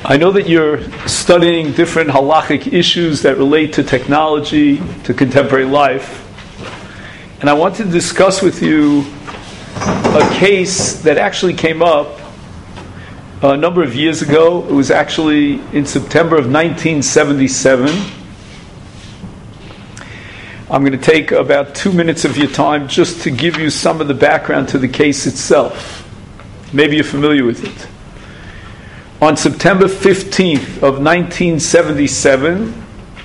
I know that you're studying different halachic issues that relate to technology, to contemporary life. And I want to discuss with you a case that actually came up a number of years ago. It was actually in September of 1977. I'm going to take about 2 minutes of your time just to give you some of the background to the case itself. Maybe you're familiar with it. On September 15th of 1977,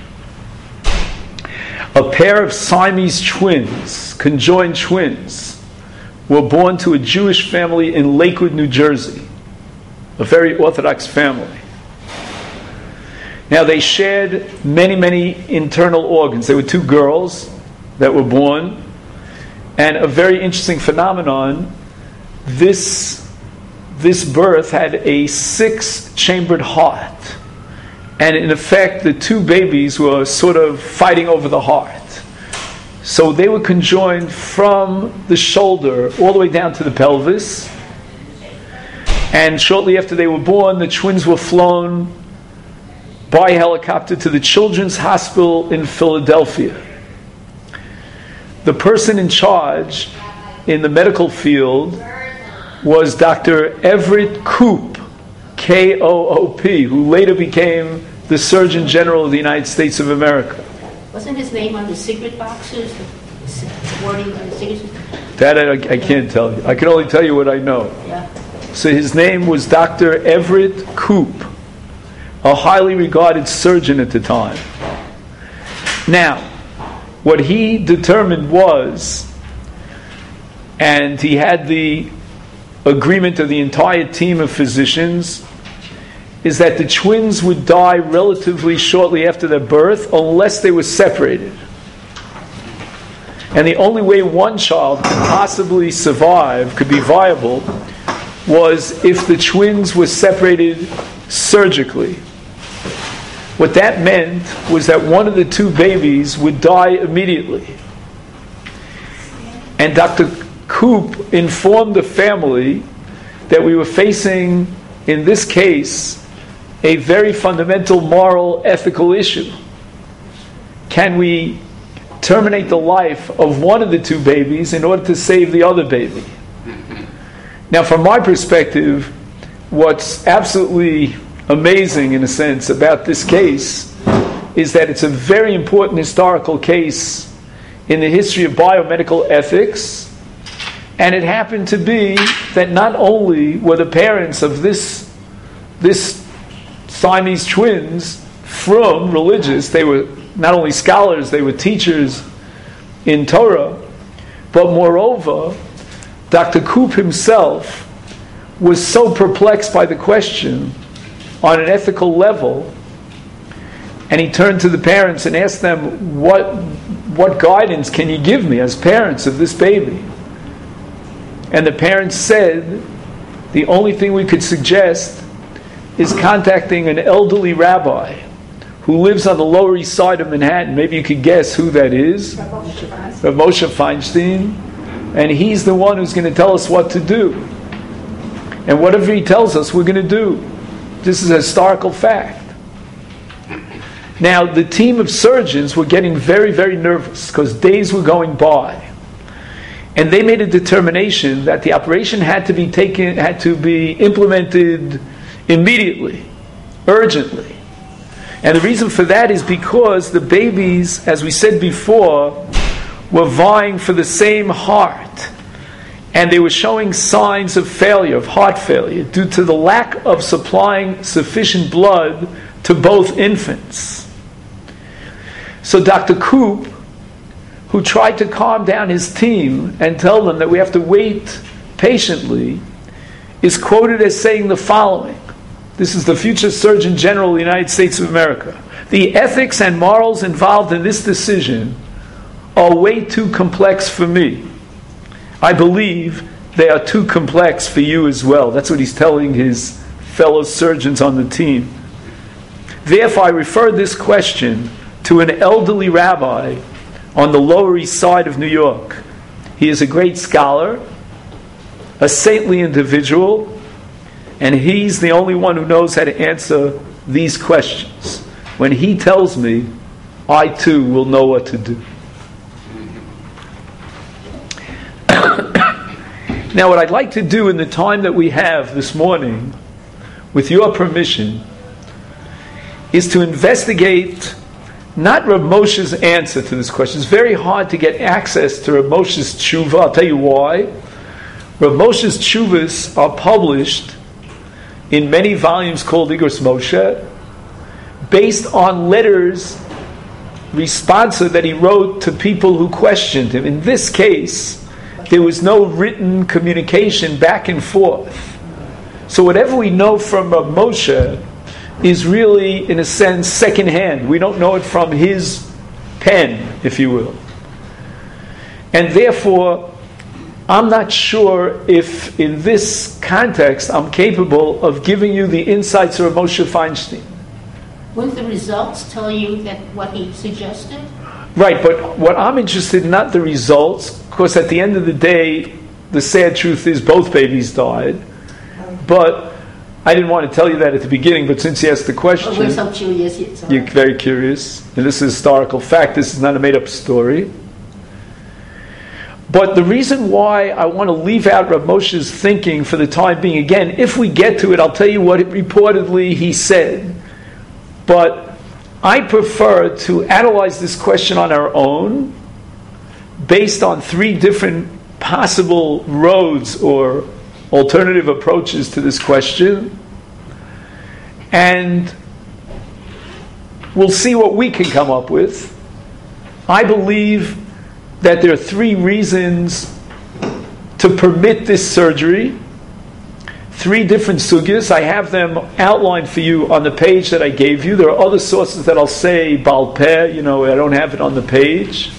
a pair of Siamese twins, conjoined twins, were born to a Jewish family in Lakewood, New Jersey, a very Orthodox family. Now, they shared many internal organs. There were two girls that were born, and a very interesting phenomenon, this birth had a 6-chambered heart. And in effect, the two babies were sort of fighting over the heart. So they were conjoined from the shoulder all the way down to the pelvis. And shortly after they were born, the twins were flown by helicopter to the Children's Hospital in Philadelphia. The person in charge in the medical field was Dr. Everett Koop, K-O-O-P, who later became the Surgeon General of the United States of America. Wasn't his name on the secret boxes? The wording on the signatures? That I can't tell you. I can only tell you what I know. Yeah. So his name was Dr. Everett Koop, a highly regarded surgeon at the time. Now, what he determined was, and he had the agreement of the entire team of physicians, is that the twins would die relatively shortly after their birth unless they were separated. And the only way one child could possibly survive, could be viable, was if the twins were separated surgically. What that meant was that one of the two babies would die immediately. And Dr. Koop informed the family that we were facing, in this case, a very fundamental moral, ethical issue. Can we terminate the life of one of the two babies in order to save the other baby? Now, from my perspective, what's absolutely amazing, in a sense, about this case is that it's a very important historical case in the history of biomedical ethics. And it happened to be that not only were the parents of this Siamese twins from religious, they were not only scholars, they were teachers in Torah, but moreover, Dr. Koop himself was so perplexed by the question on an ethical level, and he turned to the parents and asked them, what guidance can you give me as parents of this baby? And the parents said, the only thing we could suggest is contacting an elderly rabbi who lives on the Lower East Side of Manhattan. Maybe you could guess who that is. Rav Moshe Feinstein. And he's the one who's going to tell us what to do. And whatever he tells us, we're going to do. This is a historical fact. Now, the team of surgeons were getting very nervous because days were going by. And they made a determination that the operation had to be implemented immediately, urgently. And the reason for that is because the babies, as we said before, were vying for the same heart. And they were showing signs of failure, of heart failure, due to the lack of supplying sufficient blood to both infants. So Dr. Koop, who tried to calm down his team and tell them that we have to wait patiently, is quoted as saying the following. This is the future Surgeon General of the United States of America. The ethics and morals involved in this decision are way too complex for me. I believe they are too complex for you as well. That's what he's telling his fellow surgeons on the team. Therefore, I refer this question to an elderly rabbi on the Lower East Side of New York. He is a great scholar, a saintly individual, And he's the only one who knows how to answer these questions. When he tells me, I too will know what to do. Now, what I'd like to do in the time that we have this morning, with your permission, is to investigate not Rav Moshe's answer to this question. It's very hard to get access to Rav Moshe's tshuva. I'll tell you why. Rav Moshe's tshuvas are published in many volumes called Igros Moshe, based on letters responsive that he wrote to people who questioned him. In this case, there was no written communication back and forth. So whatever we know from Rav Moshe is really, in a sense, secondhand. We don't know it from his pen, if you will. And therefore, I'm not sure if in this context I'm capable of giving you the insights of Rav Moshe Feinstein. Wouldn't the results tell you that what he suggested? Right, but what I'm interested in, not the results, because at the end of the day, the sad truth is both babies died. But I didn't want to tell you that at the beginning, but since you asked the question, we're so curious. You're very curious. And this is historical fact. This is not a made-up story. But the reason why I want to leave out Rav Moshe's thinking for the time being, again, if we get to it, I'll tell you what reportedly he said. But I prefer to analyze this question on our own, based on three different possible roads or alternative approaches to this question, and we'll see what we can come up with. I believe that there are three reasons to permit this surgery, three different sugyas. I have them outlined for you on the page that I gave you. There are other sources that I'll say Baal Peh, I don't have it on the page.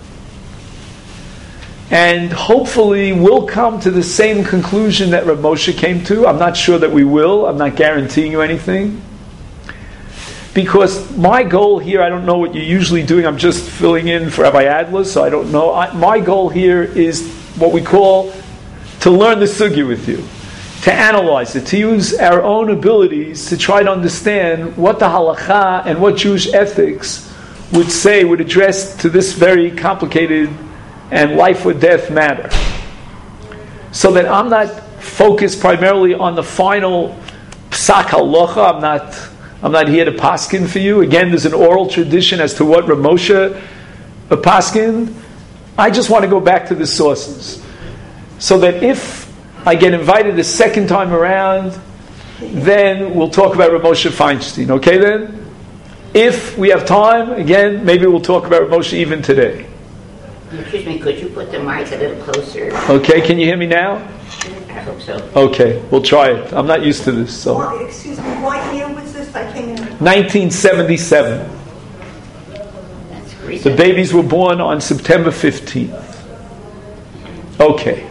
And hopefully we'll come to the same conclusion that Rav Moshe came to. I'm not sure that we will. I'm not guaranteeing you anything. Because my goal here, I don't know what you're usually doing. I'm just filling in for Rabbi Adler, so I don't know. My goal here is what we call to learn the sugya with you, to analyze it, to use our own abilities to try to understand what the halakha and what Jewish ethics would address to this very complicated and life or death matter. So that I'm not focused primarily on the final psak halacha. I'm not here to paskin for you. Again, there's an oral tradition as to what Rav Moshe paskin. I just want to go back to the sources. So that if I get invited a second time around, then we'll talk about Rav Moshe Feinstein. Okay then? If we have time, again, maybe we'll talk about Rav Moshe even today. Excuse me, could you put the mic a little closer? Okay, can you hear me now? I hope so. Okay, we'll try it. I'm not used to this. So. Excuse me, what year was this? I came in. 1977. That's recent. The babies were born on September 15th. Okay.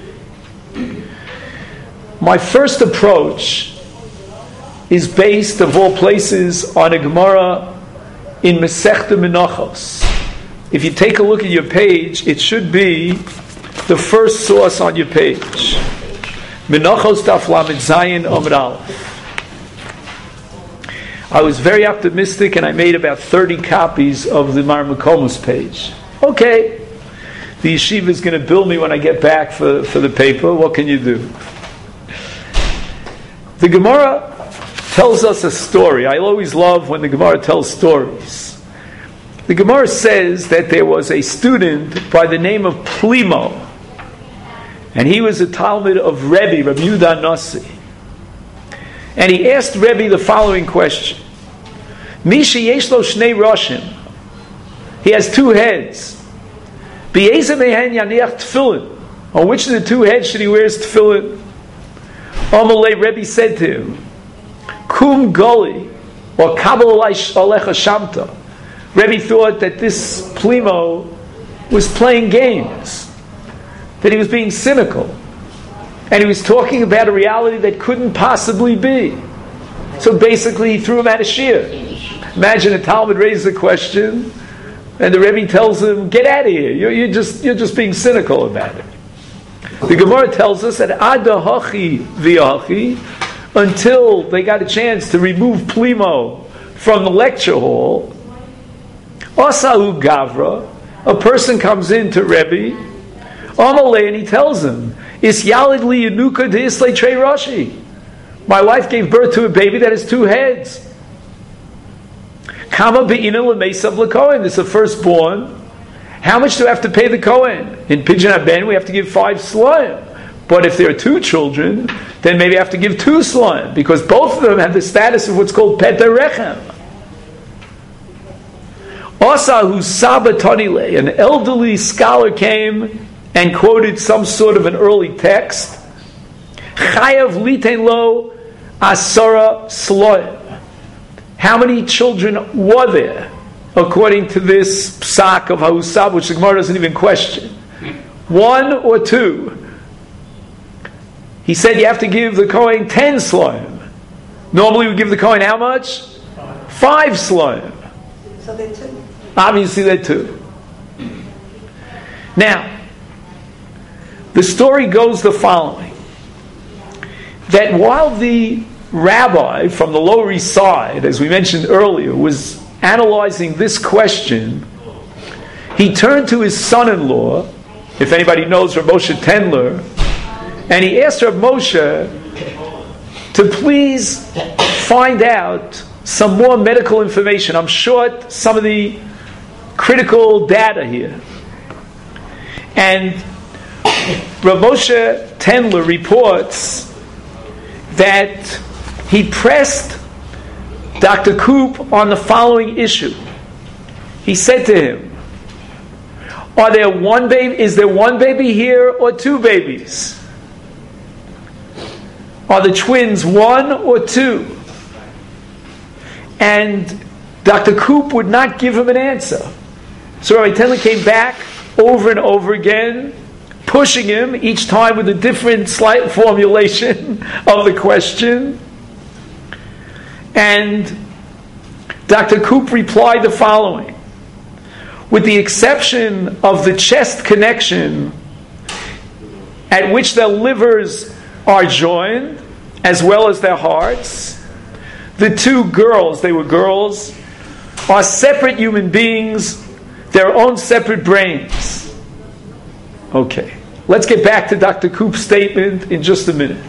My first approach is based, of all places, on a Gemara in Masechta Menachos. If you take a look at your page, it should be the first source on your page. Menachos Daf Lamed Zayin Amud Aleph. I was very optimistic and I made about 30 copies of the Marmakomus page. Okay, the yeshiva is going to bill me when I get back for the paper. What can you do? The Gemara tells us a story. I always love when the Gemara tells stories. The Gemara says that there was a student by the name of Plimo, and he was a Talmud of Rabbi Yehuda Nasi. And he asked Rebbe the following question: Misha yeshlo shnei roshim. He has two heads. B'yezeh mehen yaniach tefillin. On which of the two heads should he wear his tefillin? Amalei, Rebbe said to him, Kum goli, or kabel alecha shamta. Rebbe thought that this Plimo was playing games, that he was being cynical, and he was talking about a reality that couldn't possibly be. So basically he threw him out of shir. Imagine a Talmud raises a question and the Rebbe tells him, get out of here, you're just being cynical about it. The Gemara tells us that Ada Hachi V'Hachi, until they got a chance to remove Plimo from the lecture hall. Osahu Gavra, a person comes in to Rebbe, Amalei, and he tells him, Is Yalid li Yanuka de Islay Trei Rashi. My wife gave birth to a baby that has 2 heads. Kama be'ina l'meisav l'kohen. This is a firstborn. How much do I have to pay the Kohen? In Pidyon HaBen, we have to give 5 slime. But if there are 2 children, then maybe I have to give 2 slime, because both of them have the status of what's called Peter Rechem. Osahu Saba Tonile, an elderly scholar came and quoted some sort of an early text. Chayav litein lo asara sloim. How many children were there, according to this psak of Hahusab, which the Gemara doesn't even question? 1 or 2? He said you have to give the Kohen 10 sloim. Normally we give the Kohen how much? 5 sloim. So they're 2. Obviously they're 2. Now, the story goes the following. That while the rabbi from the Lower East Side, as we mentioned earlier, was analyzing this question, he turned to his son-in-law, if anybody knows Rav Moshe Tendler, and he asked Rav Moshe to please find out some more medical information. I'm short some of the critical data here. And Rav Moshe Tendler reports that he pressed Dr. Koop on the following issue. He said to him, is there one baby here or 2 babies? Are the twins 1 or 2? And Dr. Koop would not give him an answer. So Rabbi Tendler came back over and over again, pushing him, each time with a different slight formulation of the question. And Dr. Koop replied the following: with the exception of the chest connection at which their livers are joined, as well as their hearts, the 2 girls, they were girls, are separate human beings, their own separate brains. Okay, let's get back to Dr. Koop's statement in just a minute.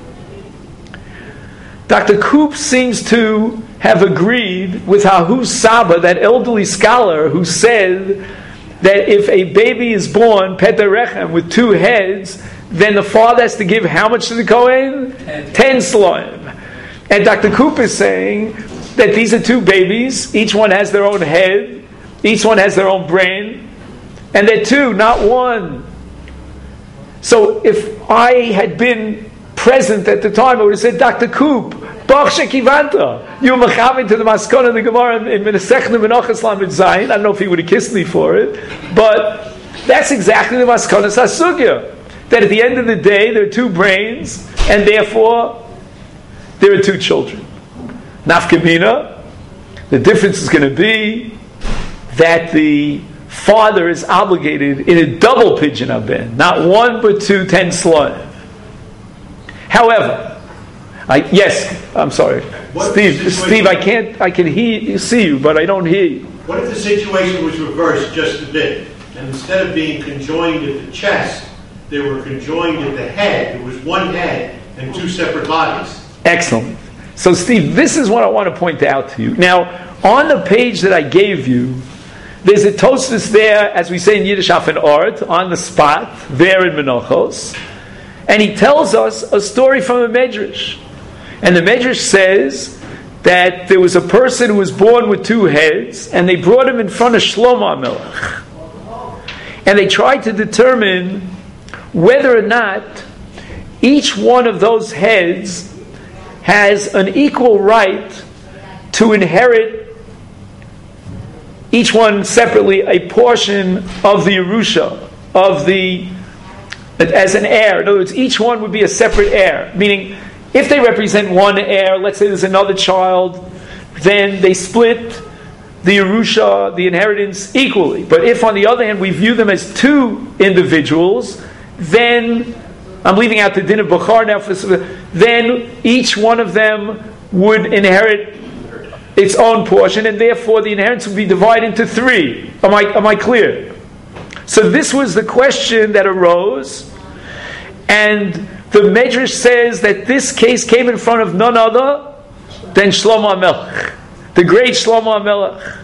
Dr. Koop seems to have agreed with Hahu Saba, that elderly scholar who said that if a baby is born, Peter Rechem, with 2 heads, then the father has to give how much to the Kohen? 10 sloim. And Dr. Koop is saying that these are 2 babies, each one has their own head, each one has their own brain, and they're 2, not 1. So if I had been present at the time, I would have said, Dr. Koop, Bach Shekivanta, you're mechamin to the maskon of the Gemara in Menasech Menachos Lamed Zayin. I don't know if he would have kissed me for it, but that's exactly the maskon of Sasugya. That at the end of the day, there are 2 brains, and therefore there are 2 children. Nafkamina, the difference is going to be that the father is obligated in a double Pidyon HaBen, not 1 but 2, 10 sloim. However, I'm sorry, Steve, I can see you, but I don't hear you. What if the situation was reversed just a bit, and instead of being conjoined at the chest, they were conjoined at the head? There was 1 head and 2 separate bodies. Excellent. So, Steve, this is what I want to point out to you. Now, on the page that I gave you, there's a Tosfos there, as we say in Yiddish, Afen Art, on the spot, there in Menachos, and he tells us a story from a Medrash. And the Medrash says that there was a person who was born with 2 heads, and they brought him in front of Shlomo HaMelech. And they tried to determine whether or not each one of those heads has an equal right to inherit, each one separately, a portion of the Yerusha, as an heir. In other words, each one would be a separate heir. Meaning, if they represent 1 heir, let's say there's another child, then they split the Yerusha, the inheritance, equally. But if, on the other hand, we view them as 2 individuals, then I'm leaving out the din of Bukhar now, then each one of them would inherit its own portion, and therefore the inheritance would be divided into 3. Am I clear? So this was the question that arose, and the Medrash says that this case came in front of none other than Shlomo HaMelech, the great Shlomo HaMelech.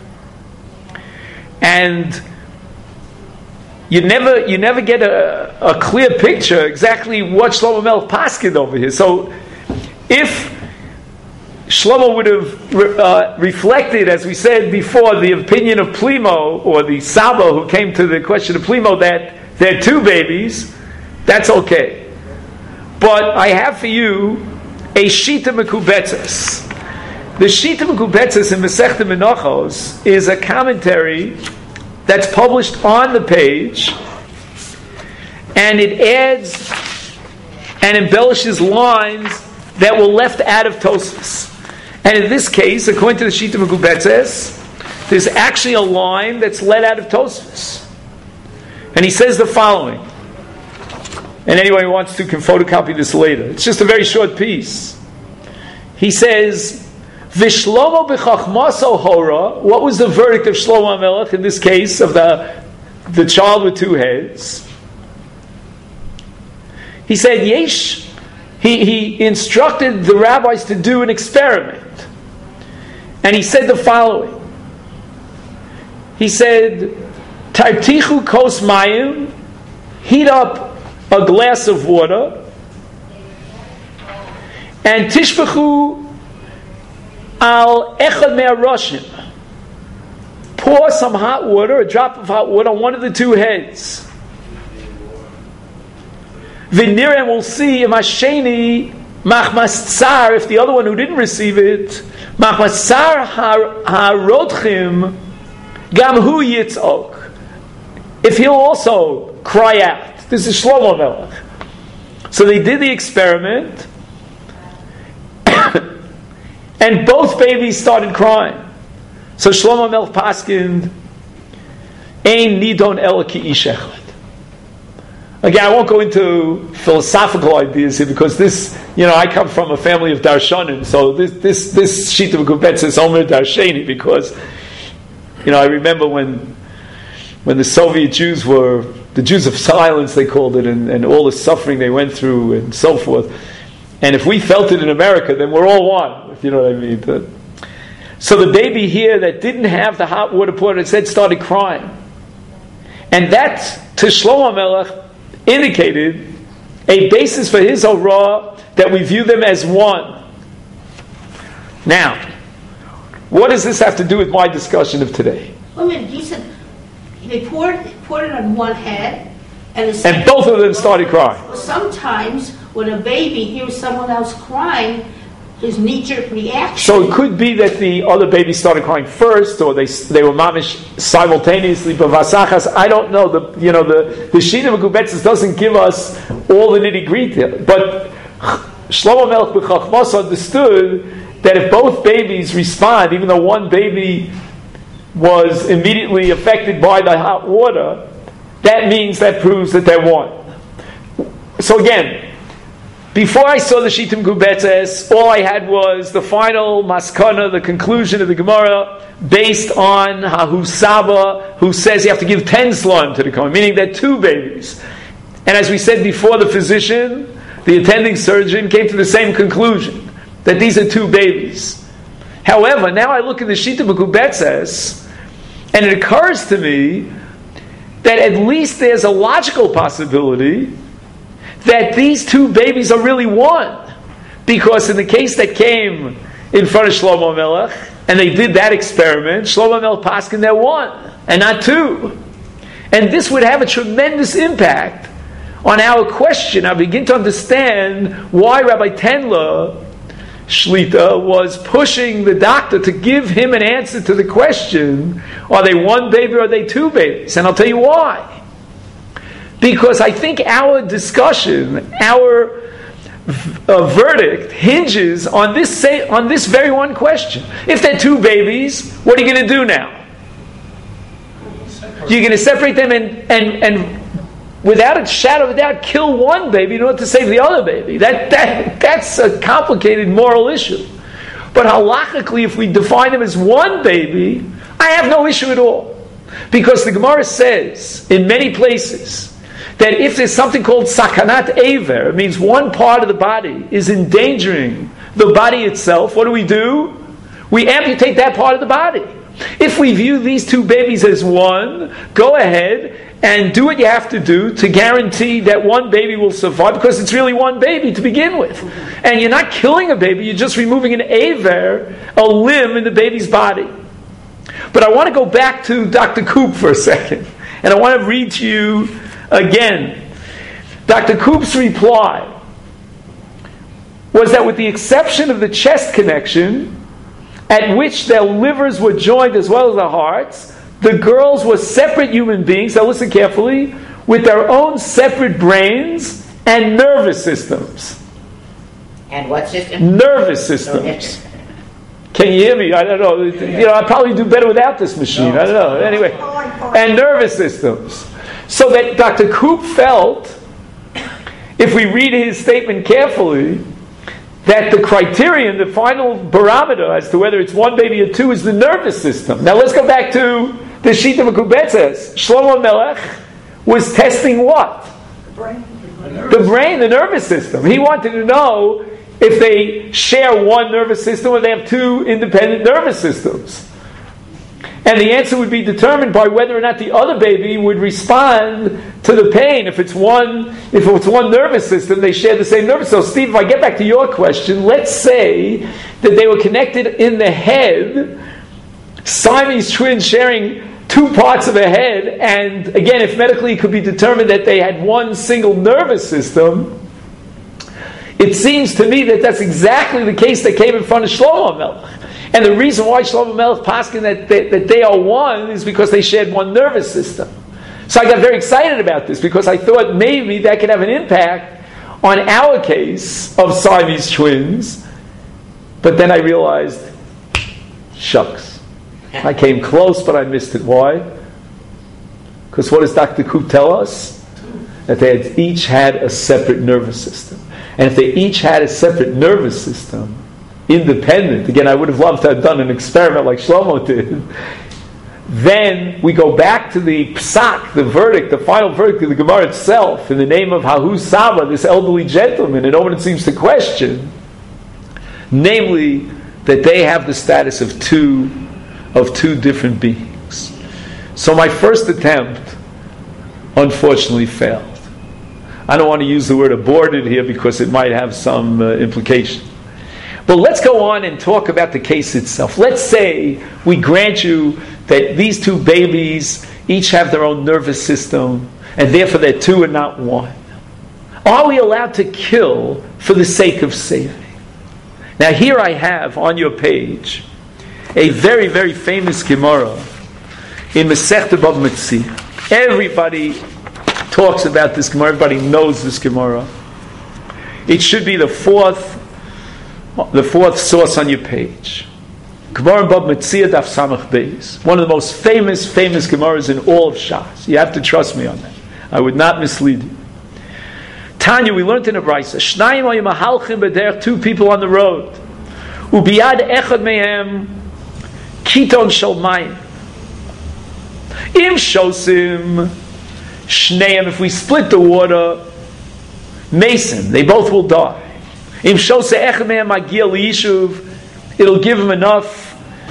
And you never get a clear picture exactly what Shlomo HaMelech paskined over here. So if Shlomo would have reflected, as we said before, the opinion of Plimo, or the Saba who came to the question of Plimo, that there are 2 babies, that's okay. But I have for you a Shita Mekubetzes. The Shita Mekubetzes in Masechta Menachos is a commentary that's published on the page, and it adds and embellishes lines that were left out of Tosfos. And in this case, according to the Shita Mekubetzes, there's actually a line that's let out of Tosfos. And he says the following. And anyone who wants to can photocopy this later. It's just a very short piece. He says, Vishlomo b'chachmaso hora. What was the verdict of Shlomo HaMelech in this case of the child with 2 heads? He said, Yesh. He instructed the rabbis to do an experiment. And he said the following. He said, Tartichu kos mayim, heat up a glass of water, and tishpachu al echad me'aroshim, pour some hot water, a drop of hot water, on one of the 2 heads. V'nirem, will see, im hasheni machmas tsar, if the other one who didn't receive it, machmas tsar harotchim, gam hu yitzok, if he'll also cry out. This is Shlomo HaMelech. So they did the experiment, and both babies started crying. So Shlomo HaMelech paskined, ein nidon el ki ish echad. Again, I won't go into philosophical ideas here, because this, I come from a family of darshanim, so this Shita Mekubetzes is Omer Darsheni, because, I remember when the Soviet Jews were the Jews of silence, they called it, and all the suffering they went through and so forth. And if we felt it in America, then we're all one, if you know what I mean. So the baby here that didn't have the hot water poured, it said, started crying. And that, to Shlomo HaMelech, indicated a basis for his horah that we view them as one. Now, what does this have to do with my discussion of today? Well, I mean, you said they poured it on one head, and both of them started crying. Well, sometimes when a baby hears someone else crying, his knee-jerk reaction. So it could be that the other baby started crying first, or they were mamish simultaneously. But vasachas, I don't know. The Shita Mekubetzes doesn't give us all the nitty-gritty. But Shlomo HaMelech b'chachmas understood that if both babies respond, even though one baby was immediately affected by the hot water, that proves that they're one. So again, before I saw the Shita Mekubetzes, all I had was the final maskana, the conclusion of the Gemara, based on Hahu Saba, who says you have to give 10 slime to the Kohen, meaning that 2 babies. And as we said before, the physician, the attending surgeon, came to the same conclusion, that these are 2 babies. However, now I look at the Shita Mekubetzes, and it occurs to me that at least there's a logical possibility that these 2 babies are really one. Because in the case that came in front of Shlomo HaMelech, and they did that experiment, Shlomo HaMelech paskin, they're one, and not 2. And this would have a tremendous impact on our question. I begin to understand why Rabbi Tendler Shlita was pushing the doctor to give him an answer to the question, are they 1 baby or are they 2 babies? And I'll tell you why. Because I think our discussion, our verdict hinges on this very one question. If they're 2 babies, what are you going to do now? You're going to separate them and without a shadow of a doubt, kill one baby in order to save the other baby. That's a complicated moral issue. But halachically, if we define him as one baby, I have no issue at all. Because the Gemara says, in many places, that if there's something called sakanat aver, it means one part of the body is endangering the body itself, what do? We amputate that part of the body. If we view these two babies as one, go ahead and do what you have to do to guarantee that one baby will survive, because it's really one baby to begin with. And you're not killing a baby, you're just removing an aver, a limb in the baby's body. But I want to go back to Dr. Koop for a second, and I want to read to you again. Dr. Koop's reply was that with the exception of the chest connection, at which their livers were joined as well as their hearts, the girls were separate human beings, now listen carefully, with their own separate brains and nervous systems. And what system? Nervous systems. Can you hear me? I don't know. I'd probably do better without this machine. I don't know. Anyway. And nervous systems. So that Dr. Koop felt, if we read his statement carefully, that the criterion, the final barometer as to whether it's one baby or two, is the nervous system. Now let's go back to the Shita Mekubetzes. Shlomo Melech was testing what? The brain, the nervous system. He wanted to know if they share one nervous system or they have two independent nervous systems. And the answer would be determined by whether or not the other baby would respond to the pain. If it's one nervous system, they share the same nervous system. So Steve, if I get back to your question, let's say that they were connected in the head, Siamese twins sharing two parts of a head, and again, if medically it could be determined that they had one single nervous system, it seems to me that that's exactly the case that came in front of Shlomo Melech. And the reason why Shlomo Melech paskin that they are one is because they shared one nervous system. So I got very excited about this because I thought maybe that could have an impact on our case of Siamese twins. But then I realized, shucks. I came close, but I missed it. Why? Because what does Dr. Koop tell us? That they each had a separate nervous system. And if they each had a separate nervous system, independent, again, I would have loved to have done an experiment like Shlomo did, then we go back to the psak, the verdict, the final verdict of the Gemara itself, in the name of Hahu Saba, this elderly gentleman, and no one seems to question, namely, that they have the status of two different beings. So my first attempt, unfortunately, failed. I don't want to use the word aborted here because it might have some implication. But let's go on and talk about the case itself. Let's say we grant you that these two babies each have their own nervous system, and therefore they're two and not one. Are we allowed to kill for the sake of saving? Now here I have on your page a very, very famous Gemara in Masechta Bava Metzia. Everybody talks about this Gemara. Everybody knows this Gemara. It should be the fourth source on your page. Gemara Bava Metzia Daf Samach Beis. One of the most famous Gemaras in all of Shas. You have to trust me on that. I would not mislead you. Tanya, we learned in a Brisa, Shnayim hayu mahalchim b'derech, two people on the road. Ubiyad echad mehem kiton shel mayim. Im shosim shneim, if we split the water, mason, they both will die. Im shose echad mehem magia liyishuv, it'll give them enough.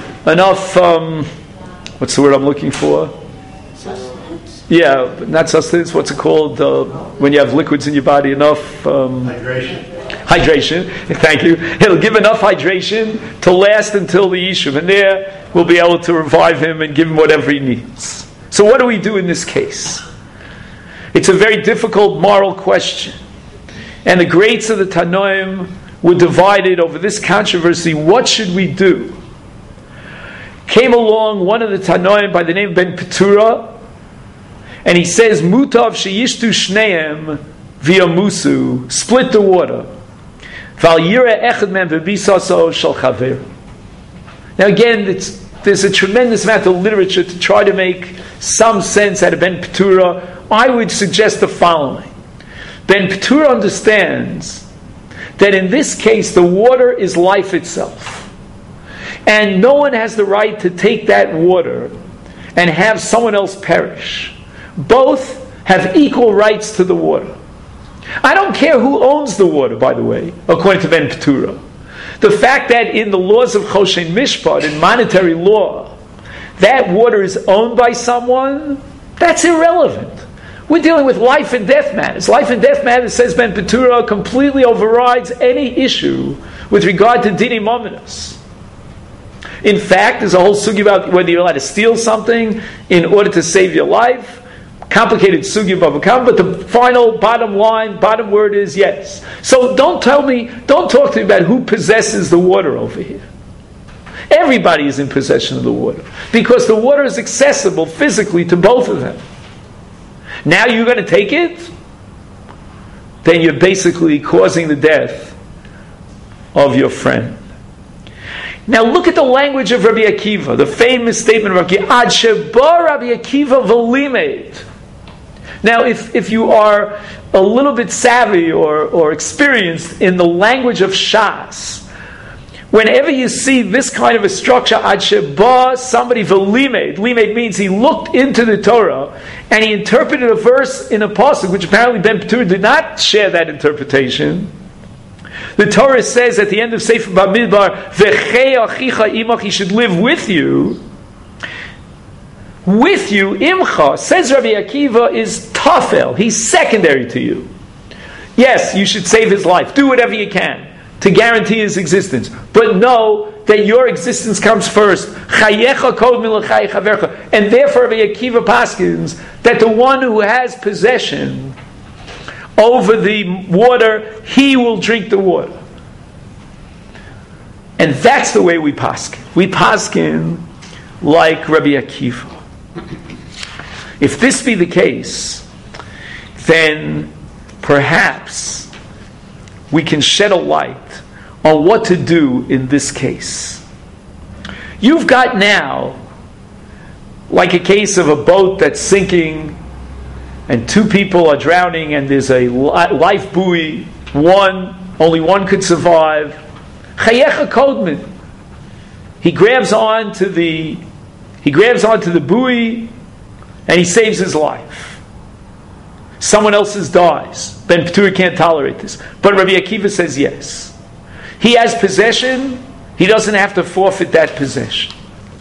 What's the word I'm looking for? Sustenance? Yeah, but not sustenance. What's it called when you have liquids in your body? Enough hydration. Thank you. It'll give enough hydration to last until the Yishuv, and there we'll be able to revive him and give him whatever he needs. So what do we do in this case? It's a very difficult moral question, and the greats of the Tanoim were divided over this controversy. What should we do? Came along one of the Tanoim by the name of Ben Petura, and he says, Mutav sheyishtu shneim v'yamusu, split the water. Val yira echad mem v'bisaso shel chaver. Now again, there's a tremendous amount of literature to try to make some sense out of Ben Petura. I would suggest the following. Ben Petura understands that in this case the water is life itself. And no one has the right to take that water and have someone else perish. Both have equal rights to the water. I don't care who owns the water, by the way, according to Ben Petura. The fact that in the laws of Choshen Mishpat, in monetary law, that water is owned by someone, that's irrelevant. We're dealing with life and death matters. Life and death matters, says Ben Petura, completely overrides any issue with regard to Dini Mominus. In fact, there's a whole sugi about whether you're allowed to steal something in order to save your life. Complicated sugi babakam, but the final bottom line, bottom word is yes. So don't talk to me about who possesses the water over here. Everybody is in possession of the water, because the water is accessible physically to both of them. Now you're going to take it? Then you're basically causing the death of your friend. Now look at the language of Rabbi Akiva, the famous statement of Rabbi Akiva, Ad sheba Rabbi Akiva v'limed. Now if you are a little bit savvy or experienced in the language of Shas, whenever you see this kind of a structure, Ad sheba somebody v'limed, limed means he looked into the Torah and he interpreted a verse in a pasuk, which apparently Ben Petura did not share that interpretation. The Torah says at the end of Sefer Bamidbar, "V'chei achicha imach," he should live with you. With you, imcha, says Rabbi Akiva, is tafel. He's secondary to you. Yes, you should save his life. Do whatever you can to guarantee his existence. But know that your existence comes first. Chayecha kod milachai chavercha. And therefore Rabbi Akiva paskins that the one who has possession over the water, he will drink the water. And that's the way we paskin. We paskin like Rabbi Akiva. If this be the case, then perhaps we can shed a light on what to do in this case. You've got now, like a case of a boat that's sinking and two people are drowning and there's a life buoy, only one could survive. Chayecha kodmin. He grabs onto the buoy and he saves his life. Someone else's dies. Ben Petura can't tolerate this. But Rabbi Akiva says yes. He has possession, he doesn't have to forfeit that possession.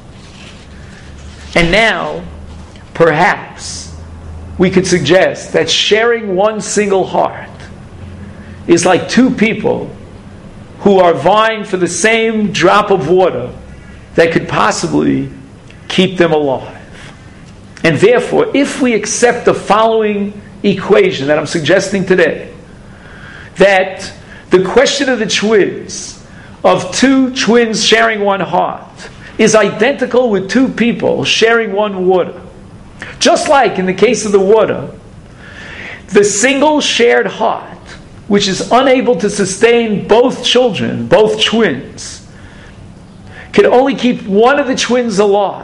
And now, perhaps, we could suggest that sharing one single heart is like two people who are vying for the same drop of water that could possibly keep them alive. And therefore, if we accept the following equation that I'm suggesting today, that the question of the twins, of two twins sharing one heart, is identical with two people sharing one water. Just like in the case of the water, the single shared heart, which is unable to sustain both children, both twins, can only keep one of the twins alive,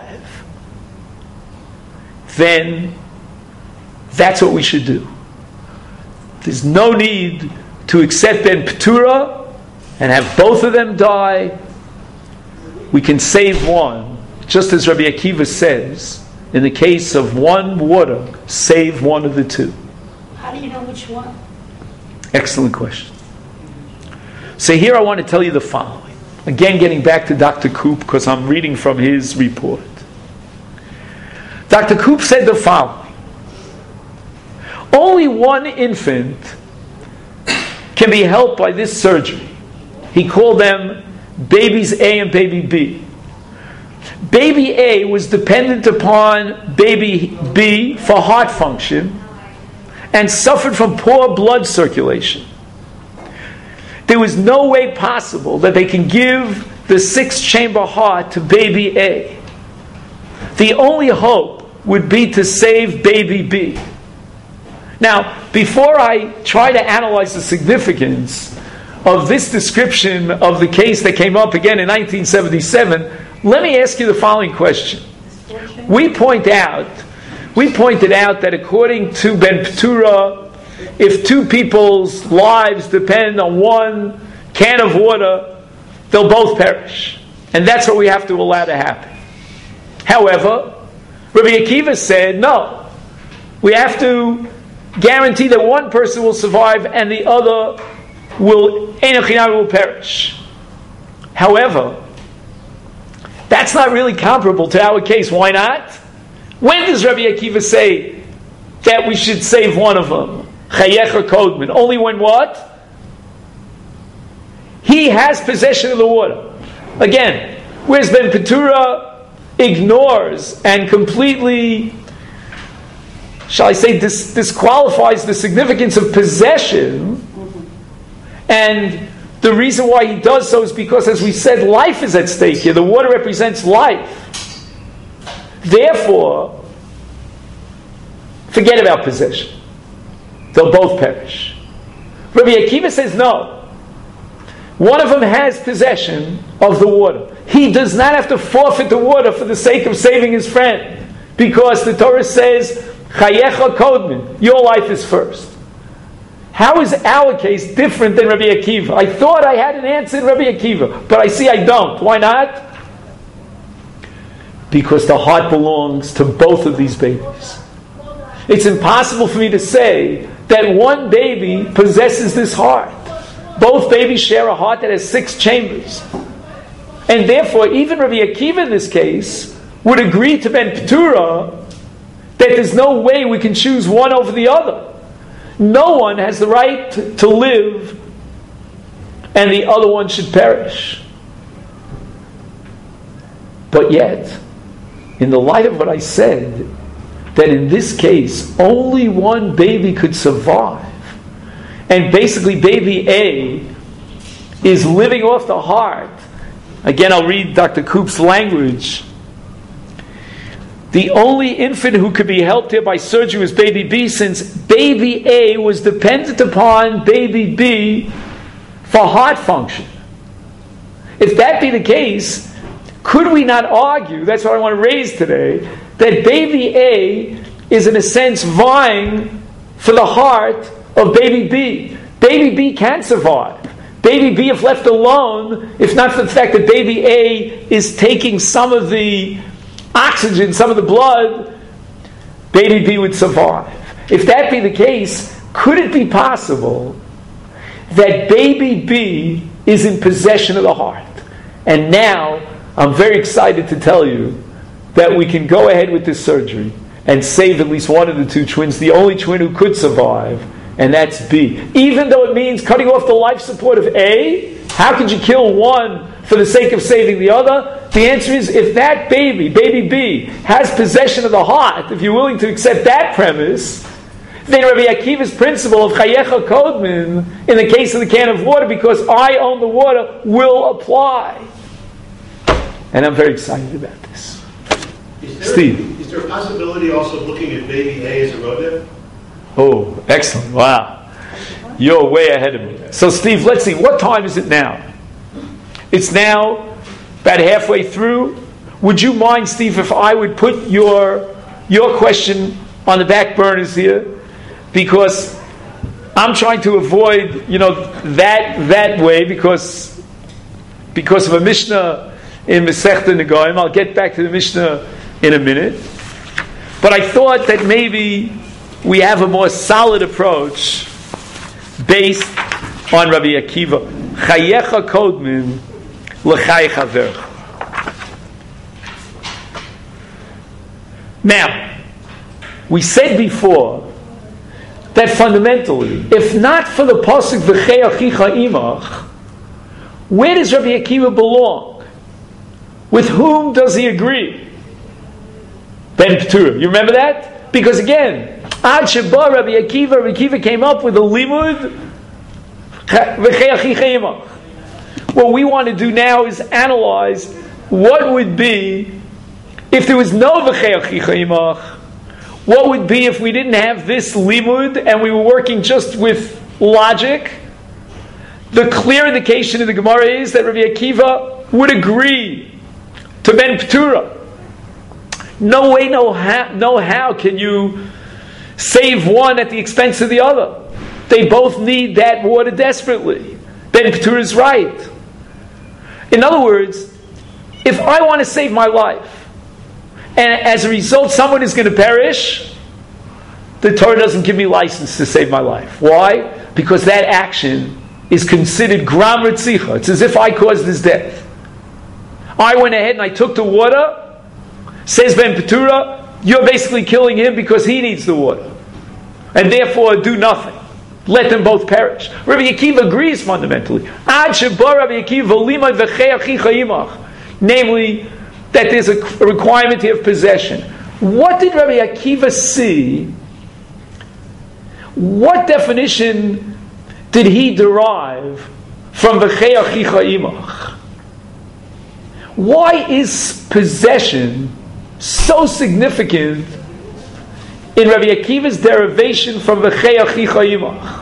then that's what we should do. There's no need to accept Ben Petura and have both of them die. We can save one, just as Rabbi Akiva says, in the case of one water, save one of the two. How do you know which one? Excellent question. So here I want to tell you the following. Again, getting back to Dr. Koop, because I'm reading from his report. Dr. Koop said the following. Only one infant can be helped by this surgery. He called them babies A and baby B. Baby A was dependent upon baby B for heart function and suffered from poor blood circulation. There was no way possible that they can give the 6-chamber heart to baby A. The only hope would be to save baby B. Now, before I try to analyze the significance of this description of the case that came up again in 1977, let me ask you the following question. We point out We pointed out that according to Ben Ptura, if two people's lives depend on one can of water, they'll both perish. And that's what we have to allow to happen. However, Rabbi Akiva said, no. We have to guarantee that one person will survive and the other will perish. However, that's not really comparable to our case. Why not? When does Rabbi Akiva say that we should save one of them? Chayecha Kodman. Only when what? He has possession of the water. Again, whereas Ben Petura ignores and completely, shall I say, disqualifies the significance of possession, and the reason why he does so is because, as we said, life is at stake here. The water represents life. Therefore, forget about possession. They'll both perish. Rabbi Akiva says no. One of them has possession of the water. He does not have to forfeit the water for the sake of saving his friend, because the Torah says, Chayecha Kodmin, your life is first. How is our case different than Rabbi Akiva? I thought I had an answer in Rabbi Akiva, but I see I don't. Why not? Because the heart belongs to both of these babies. It's impossible for me to say that one baby possesses this heart. Both babies share a heart that has 6 chambers. And therefore, even Rabbi Akiva in this case would agree to Ben Petura that there's no way we can choose one over the other. No one has the right to live and the other one should perish. But yet, in the light of what I said, that in this case, only one baby could survive, and basically baby A is living off the heart. Again, I'll read Dr. Koop's language. The only infant who could be helped here by surgery was baby B, since baby A was dependent upon baby B for heart function. If that be the case, could we not argue, that's what I want to raise today, that baby A is in a sense vying for the heart of baby B? Baby B can survive. Baby B, if left alone, if not for the fact that baby A is taking some of the oxygen, some of the blood, baby B would survive. If that be the case, could it be possible that baby B is in possession of the heart? And now, I'm very excited to tell you that we can go ahead with this surgery and save at least one of the 2 twins, the only twin who could survive, and that's B. Even though it means cutting off the life support of A, how could you kill one for the sake of saving the other? The answer is, if that baby, baby B, has possession of the heart, if you're willing to accept that premise, then Rabbi Akiva's principle of Chayecha Kodmin, in the case of the can of water, because I own the water, will apply. And I'm very excited about this. Steve? Is there a possibility also of looking at baby A as a rodent? Oh, excellent. Wow. You're way ahead of me. So, Steve, let's see. What time is it now? It's now about halfway through. Would you mind, Steve, if I would put your question on the back burners here? Because I'm trying to avoid, that way because of a Mishnah in Masechta Negoim. I'll get back to the Mishnah in a minute. But I thought that maybe we have a more solid approach based on Rabbi Akiva. Chayecha Kodmin l'chay chavercha. Now, we said before that fundamentally, if not for the pasuk v'chei achicha imach, where does Rabbi Akiva belong? With whom does he agree? Ben Petura. You remember that? Because again, Ad Sheba Rabbi Akiva came up with a limud v'chei achicha imach. What we want to do now is analyze what would be if there was no v'chei achicha imach. What would be if we didn't have this limud and we were working just with logic? The clear indication in the Gemara is that Rabbi Akiva would agree to Ben Petura. No way, no how can you save one at the expense of the other. They both need that water desperately. Ben Petura is right. In other words, if I want to save my life, and as a result someone is going to perish, the Torah doesn't give me license to save my life. Why? Because that action is considered gram ritzicha. It's as if I caused his death. I went ahead and I took the water. Says Ben Petura, you're basically killing him because he needs the water. And therefore do nothing. Let them both perish. Rabbi Akiva agrees fundamentally. Namely, that there's a requirement here of possession. What did Rabbi Akiva see? What definition did he derive from V'chei achicha imach? Why is possession so significant in Rabbi Akiva's derivation from V'chei achicha imach?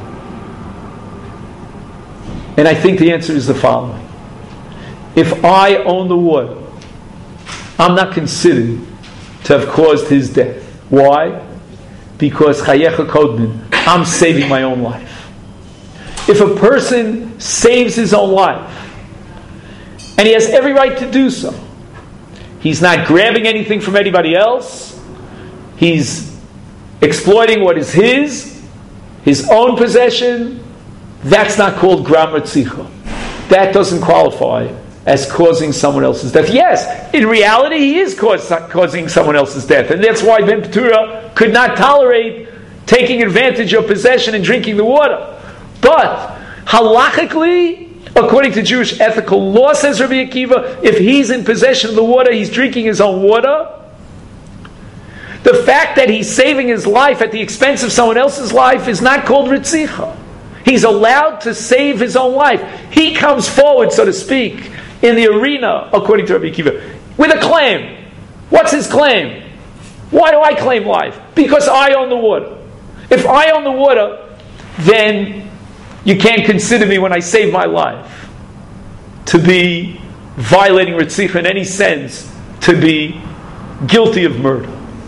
And I think the answer is the following. If I own the water, I'm not considered to have caused his death. Why? Because chayecha kodmin, I'm saving my own life. If a person saves his own life, and he has every right to do so, he's not grabbing anything from anybody else, he's exploiting what is his own possession, that's not called gram ritzicha. That doesn't qualify as causing someone else's death. Yes, in reality, he is causing someone else's death. And that's why Ben Petura could not tolerate taking advantage of possession and drinking the water. But, halachically, according to Jewish ethical law, says Rabbi Akiva, if he's in possession of the water, he's drinking his own water. The fact that he's saving his life at the expense of someone else's life is not called ritzicha. He's allowed to save his own life. He comes forward, so to speak, in the arena, according to Rabbi Akiva, with a claim. What's his claim? Why do I claim life? Because I own the water. If I own the water, then you can't consider me when I save my life to be violating Ritzicha in any sense, to be guilty of murder.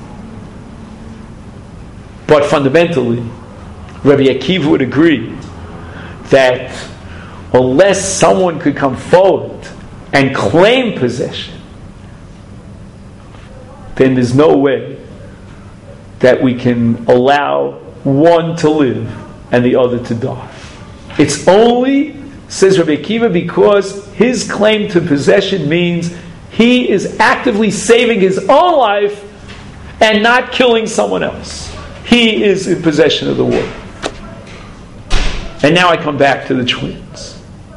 But fundamentally, Rabbi Akiva would agree that unless someone could come forward and claim possession, then there's no way that we can allow one to live and the other to die. It's only, says Rabbi Akiva, because his claim to possession means he is actively saving his own life and not killing someone else. He is in possession of the water. And now I come back to the twins.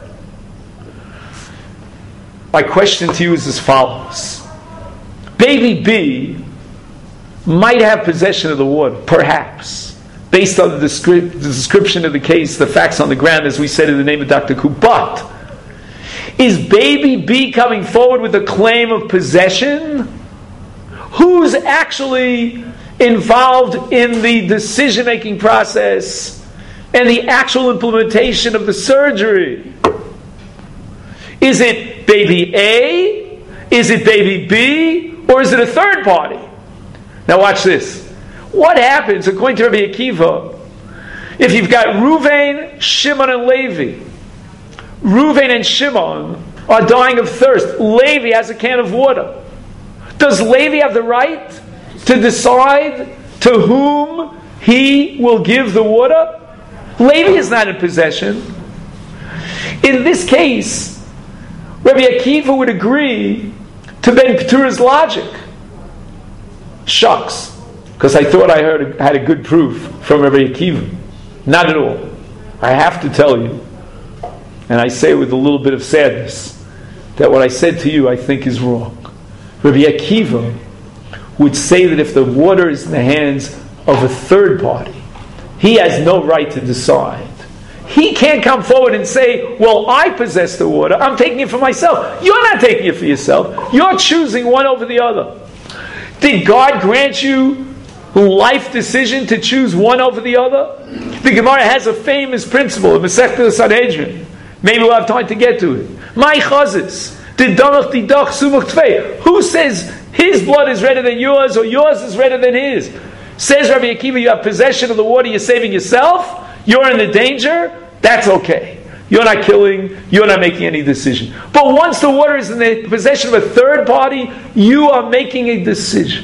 My question to you is as follows. Baby B might have possession of the water, perhaps, based on the description of the case, the facts on the ground, as we said in the name of Dr. Ku. But is baby B coming forward with a claim of possession? Who's actually involved in the decision-making process and the actual implementation of the surgery? Is it baby A? Is it baby B? Or is it a third party? Now watch this. What happens, according to Rabbi Akiva, if you've got Ruvain, Shimon, and Levi? Ruvain and Shimon are dying of thirst. Levi has a can of water. Does Levi have the right to decide to whom he will give the water? Levi is not in possession. In this case, Rabbi Akiva would agree to Ben Petura's logic. Shucks, because I thought I had a good proof from Rabbi Akiva. Not at all. I have to tell you, and I say with a little bit of sadness, that what I said to you I think is wrong. Rabbi Akiva would say that if the water is in the hands of a third party, he has no right to decide. He can't come forward and say, well, I possess the water, I'm taking it for myself. You're not taking it for yourself. You're choosing one over the other. Did God grant you life decision to choose one over the other? The Gemara has a famous principle in Masechta Sanhedrin. Maybe we'll have time to get to it. My chazis, did damach didach sumach tvei. Who says His blood is redder than yours, or yours is redder than his. Says Rabbi Akiva, you have possession of the water, you're saving yourself, you're in the danger, that's okay. You're not killing, you're not making any decision. But once the water is in the possession of a third party, you are making a decision.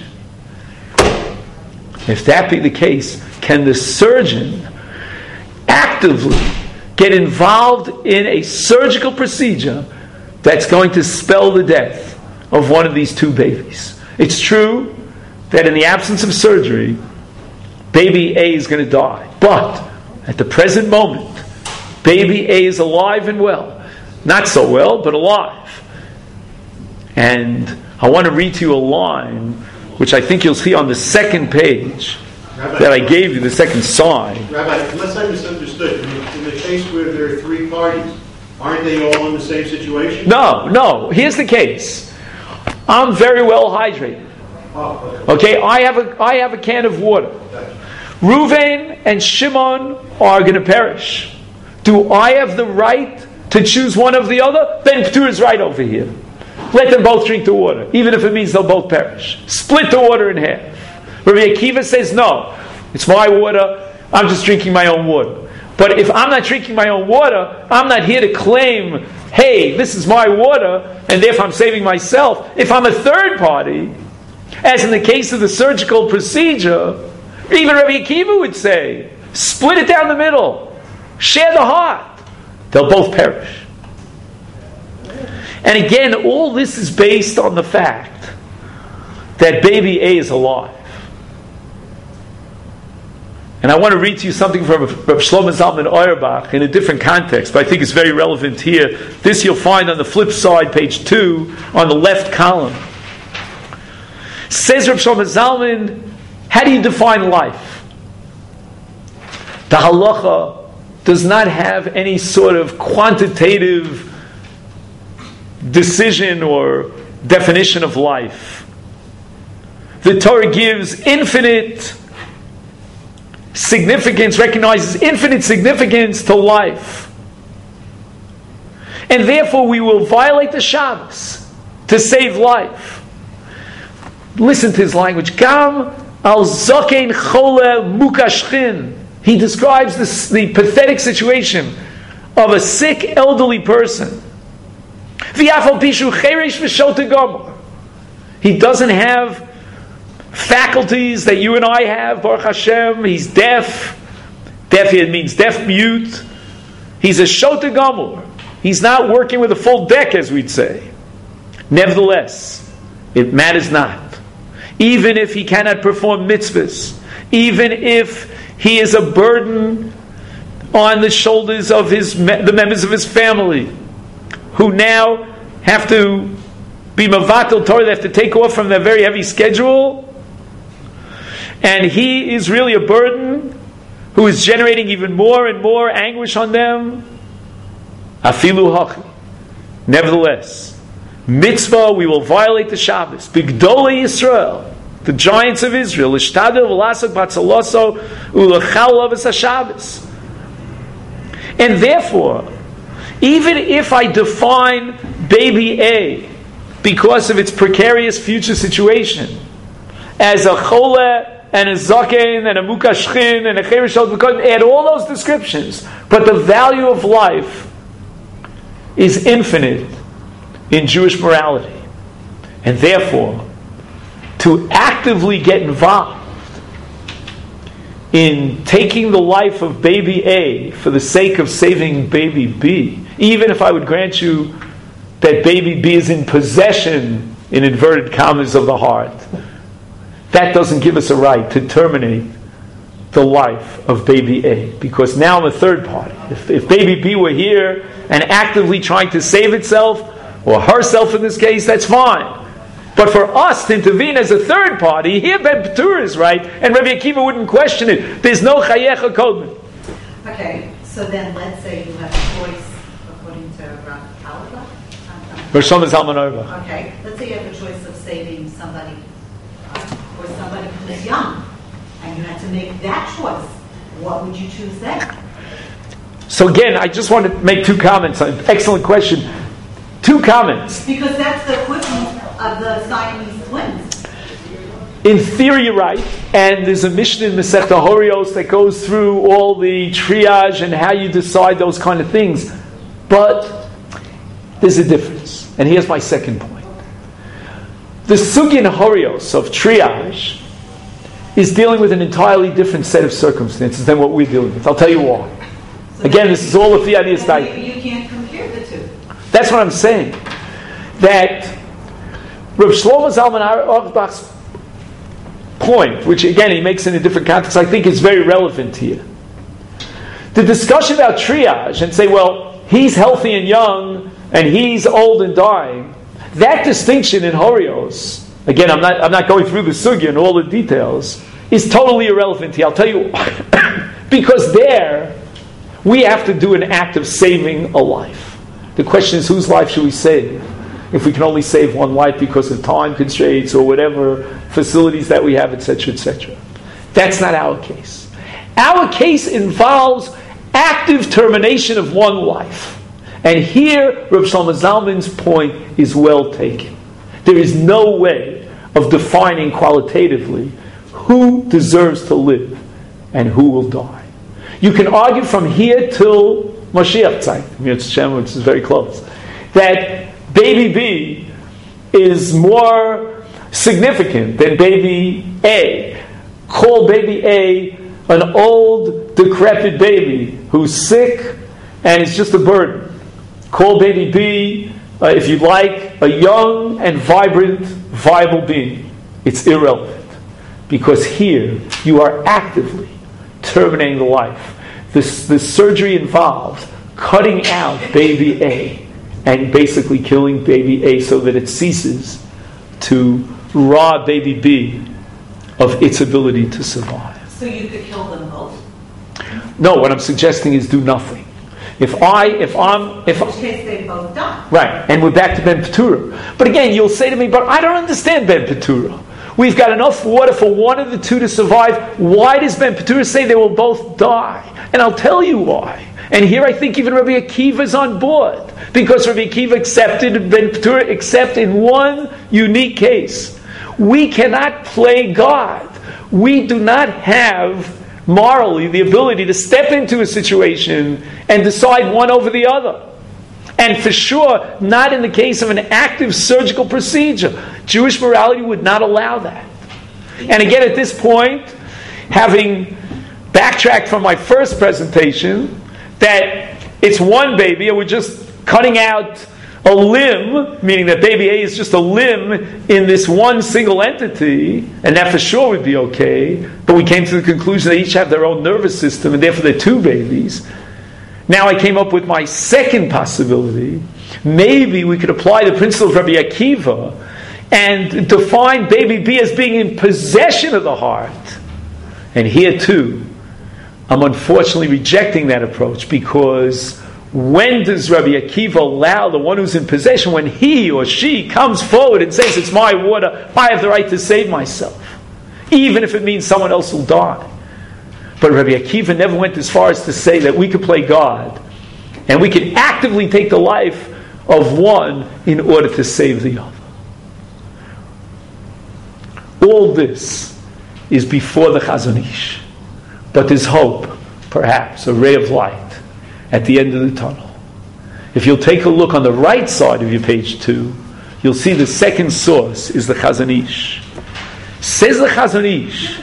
If that be the case, can the surgeon actively get involved in a surgical procedure that's going to spell the death of one of these two babies? It's true that in the absence of surgery, baby A is going to die. But at the present moment, baby A is alive and well. Not so well, but alive. And I want to read to you a line, which I think you'll see on the second page, Rabbi, that I gave you, the second side. Rabbi, unless I misunderstood, in the case where there are three parties, aren't they all in the same situation? No. Here's the case. I'm very well hydrated. Okay, I have a can of water. Reuven and Shimon are going to perish. Do I have the right to choose one of the other? Ben Ptur is right over here. Let them both drink the water, even if it means they'll both perish. Split the water in half. Rabbi Akiva says, no, it's my water, I'm just drinking my own water. But if I'm not drinking my own water, I'm not here to claim, hey, this is my water, and therefore I'm saving myself. If I'm a third party, as in the case of the surgical procedure, even Rabbi Akiva would say, split it down the middle, share the heart. They'll both perish. And again, all this is based on the fact that baby A is alive. And I want to read to you something from Rav Shlomo Zalman Auerbach in a different context, but I think it's very relevant here. This you'll find on the flip side, page 2, on the left column. Says Rav Shlomo Zalman, how do you define life? The halacha does not have any sort of quantitative decision or definition of life. The Torah gives infinite significance, recognizes infinite significance to life. And therefore we will violate the Shabbos to save life. Listen to his language. Gam al zokein chole mukashchin. He describes the pathetic situation of a sick elderly person. He doesn't have faculties that you and I have, Baruch Hashem. He's deaf. Deaf here means deaf mute. He's a shota gomor. He's not working with a full deck, as we'd say. Nevertheless, it matters not. Even if he cannot perform mitzvahs, even if he is a burden on the shoulders of the members of his family, who now have to be mavatal Torah, they have to take off from their very heavy schedule, and he is really a burden who is generating even more and more anguish on them. Afilu hachi. Nevertheless, mitzvah, we will violate the Shabbos. Bigdolei Yisrael, the giants of Israel, Ishtadel v'lasok batzaloso ulechal lavas haShabbos. And therefore, even if I define baby A, because of its precarious future situation, as a chole and a zaken and a mukashchin and a cheirishot, add all those descriptions, but the value of life is infinite in Jewish morality. And therefore, to actively get involved in taking the life of baby A for the sake of saving baby B, even if I would grant you that baby B is in possession, in inverted commas, of the heart, that doesn't give us a right to terminate the life of baby A, because now I'm a third party. If baby B were here and actively trying to save itself, or herself in this case, that's fine. But for us to intervene as a third party, here Ben Ptur is right, and Rabbi Akiva wouldn't question it. There's no chayecha kodman. Okay, so then let's say you have a choice according to Rav Kalba. Rosh Zalman Auerbach. Okay, let's say you have a choice of saving somebody or somebody who is young, and you had to make that choice. What would you choose then? So again, I just want to make two comments. Excellent question. Two comments. Because that's the equivalent of the Siamese twins. In theory, you're right. And there's a Mishnah in Masechta Horios that goes through all the triage and how you decide those kind of things. But there's a difference. And here's my second point. The Sugya in Horios of triage is dealing with an entirely different set of circumstances than what we're dealing with. I'll tell you why. So Again, this is all of the ideas. You can't compare the two. That's what I'm saying. That Rav Shlomo Zalman Auerbach's point, which again he makes in a different context, I think is very relevant here. The discussion about triage and say, well, he's healthy and young and he's old and dying, that distinction in Horios, again, I'm not going through the sugya and all the details, is totally irrelevant here. I'll tell you why. Because there, we have to do an act of saving a life. The question is, whose life should we save? If we can only save one life because of time constraints or whatever facilities that we have, etc., etc. That's not our case. Our case involves active termination of one life. And here, Rav Shlomo Zalman's point is well taken. There is no way of defining qualitatively who deserves to live and who will die. You can argue from here till Mashiach Tzeit, which is very close, that baby B is more significant than baby A. Call baby A an old, decrepit baby who's sick and is just a burden. Call baby B, if you like, a young and vibrant, viable being. It's irrelevant. Because here, you are actively terminating the life. The surgery involves cutting out baby A and basically killing baby A so that it ceases to rob baby B of its ability to survive. So you could kill them both? No, what I'm suggesting is do nothing. In which case they both die. Right, and we're back to Ben Petura. But again, you'll say to me, but I don't understand Ben Petura. We've got enough water for one of the two to survive. Why does Ben Petura say they will both die? And I'll tell you why. And here I think even Rabbi Akiva is on board. Because Rabbi Akiva accepted Ben Petura, except in one unique case. We cannot play God. We do not have morally the ability to step into a situation and decide one over the other. And for sure, not in the case of an active surgical procedure. Jewish morality would not allow that. And again, at this point, having backtracked from my first presentation, that it's one baby and we're just cutting out a limb, meaning that baby A is just a limb in this one single entity, and that for sure would be okay, but we came to the conclusion they each have their own nervous system, and therefore they're two babies. Now I came up with my second possibility. Maybe we could apply the principle of Rabbi Akiva and define baby B as being in possession of the heart. And here too, I'm unfortunately rejecting that approach, because when does Rabbi Akiva allow the one who's in possession, when he or she comes forward and says, it's my water, I have the right to save myself, even if it means someone else will die? But Rabbi Akiva never went as far as to say that we could play God and we could actively take the life of one in order to save the other. All this is before the Chazon Ish. But there's hope, perhaps, a ray of light at the end of the tunnel. If you'll take a look on the right side of your page 2, you'll see the second source is the Chazon Ish. Says the Chazon Ish.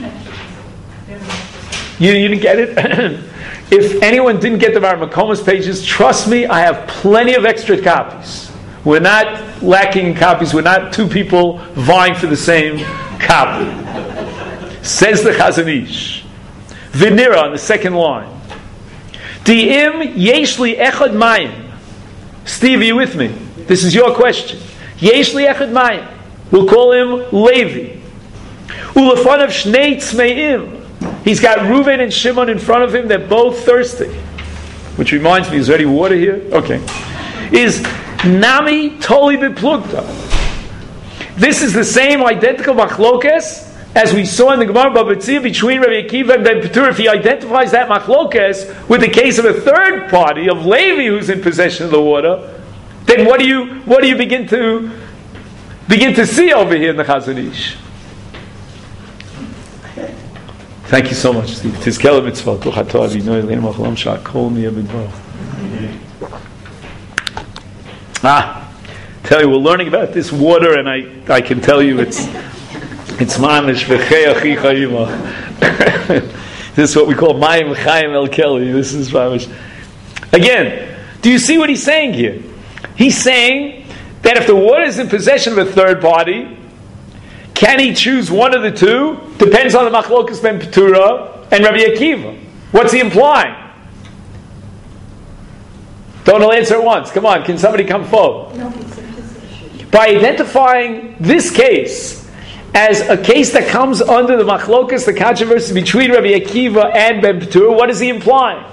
You didn't get it? If anyone didn't get the Makomas pages, trust me, I have plenty of extra copies. We're not lacking in copies. We're not two people vying for the same copy. Says the Chazon Ish. Vinira on the second line. Di'im yeshli echad mayim. Steve, are you with me? This is your question. Yeshli echad mayim. We'll call him Levi. Ulafanav shnei tzmeim. He's got Reuven and Shimon in front of him. They're both thirsty. Which reminds me, is there any water here? Okay. Is Nami Toli Beplugta. This is the same identical machlokes as we saw in the Gemara Bava Metzia between Rabbi Akiva and Ben Petura. If he identifies that machlokes with the case of a third party, of Levi who's in possession of the water, then what do you begin to see over here in the Chazon Ish? Thank you so much, Steve. Tizkele mitzvot, Bruch atah Avinu Eloheinu Melech Haolam Sha'akol Niyeh B'dvaro. Tell you, we're learning about this water, and I can tell you it's manish v'chei achicha imach. This is what we call mayim chayim el keli. This is manish. Again, do you see what he's saying here? He's saying that if the water is in possession of a third party, can he choose one of the two? Depends on the machlokas ben Petura and Rabbi Akiva. What's he implying? Don't all answer at once. Come on, can somebody come forward? No, it's in possession. By identifying this case as a case that comes under the machlokas, the controversy between Rabbi Akiva and Ben Petura, what is he implying?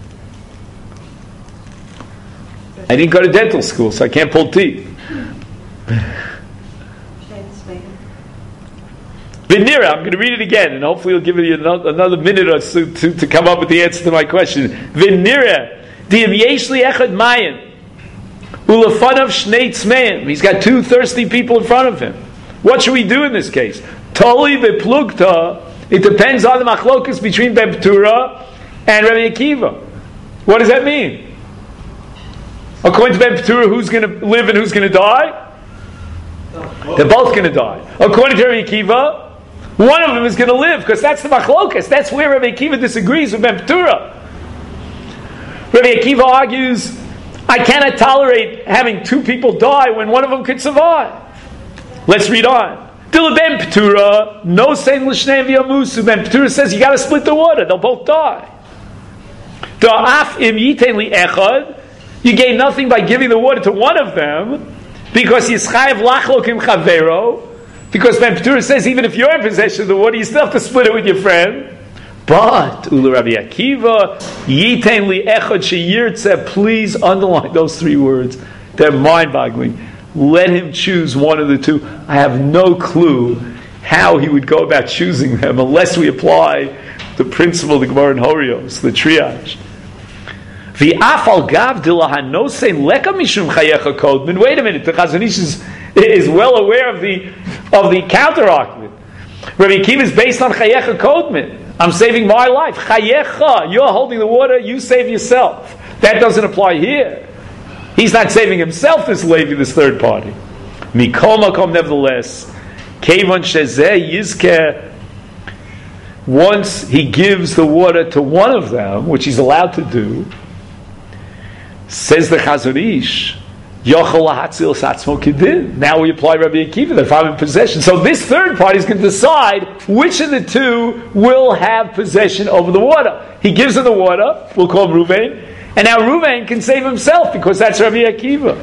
I didn't go to dental school, so I can't pull teeth. Vinira, I'm going to read it again, and hopefully it'll give you another minute or so to come up with the answer to my question. Vinira, di'im yesh li echad mayim, ulefanav shnei tzmeim. He's got two thirsty people in front of him. What should we do in this case? Toli beplugta. It depends on the machlokas between Ben Petura and Rabbi Akiva. What does that mean? According to Ben Petura, who's going to live and who's going to die? They're both going to die. According to Rabbi Akiva, one of them is going to live, because that's the machlokas. That's where Rabbi Akiva disagrees with Ben Petura. Rabbi Akiva argues, I cannot tolerate having two people die when one of them could survive. Let's read on. Dila Ben Petura, no sein l'shnei v'yamusu. Ben Petura says you got to split the water; they'll both die. Da'af im yitein li echad. You gain nothing by giving the water to one of them, because Yischayev lachlok im chavero. Because Ben Petura says even if you're in possession of the water, you still have to split it with your friend. But Ula Rabbi Akiva, Yitein li echad sheyirtzeh. Please underline those three words; they're mind-boggling. Let him choose one of the two. I have no clue how he would go about choosing them unless we apply the principle of the Gemara in Horios, the triage. V'afal gav dilahanosei leka mishum chayecha kodmin. Wait a minute, the Chazon Ish is well aware of the counter argument. Rabbi Akiva is based on chayecha kodmin. I'm saving my life. Chayecha, you're holding the water, you save yourself. That doesn't apply here. He's not saving himself, this Levi, this third party. Mikol makom, nevertheless, kevon shezeh yizkeh. Once he gives the water to one of them, which he's allowed to do, says the Chazon Ish, yochel lahatzil satzmo kidin. Now we apply Rabbi Akiva, that if I'm in possession. So this third party is going to decide which of the two will have possession over the water. He gives him the water, we'll call him Ruvain, and now Ruvain can save himself because that's Rabbi Akiva.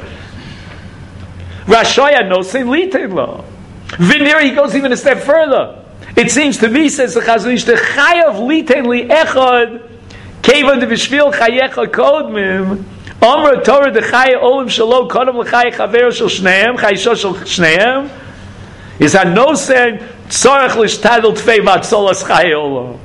Rashaya no sein litein lo. Vinir, he goes even a step further. It seems to me, says the Chazon Ish, the chayav litein li echad kevan de v'shvil chayecha kodmim amra Torah de chaya olim shalo kodem l'chaya chaver shel shneim chayisho shel shneim is a no saying tzorach l'shtadel tfei vatzolas chaya olam.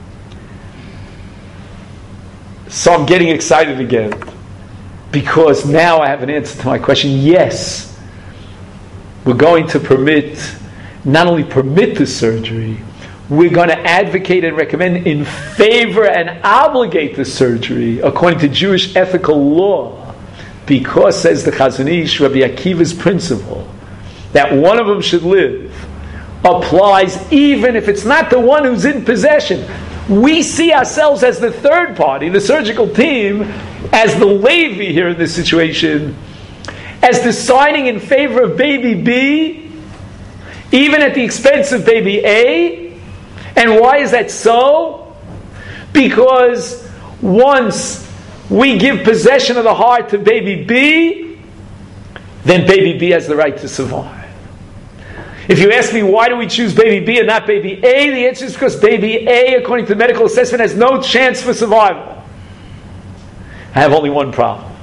So I'm getting excited again, because now I have an answer to my question. Yes, we're going to not only permit the surgery, we're going to advocate and recommend in favor and obligate the surgery according to Jewish ethical law, because, says the Chazon Ish, Rabbi Akiva's principle that one of them should live applies even if it's not the one who's in possession. We see ourselves as the third party, the surgical team, as the Levi here in this situation, as deciding in favor of baby B, even at the expense of baby A. And why is that so? Because once we give possession of the heart to baby B, then baby B has the right to survive. If you ask me why do we choose baby B and not baby A, the answer is because baby A, according to the medical assessment, has no chance for survival. I have only one problem.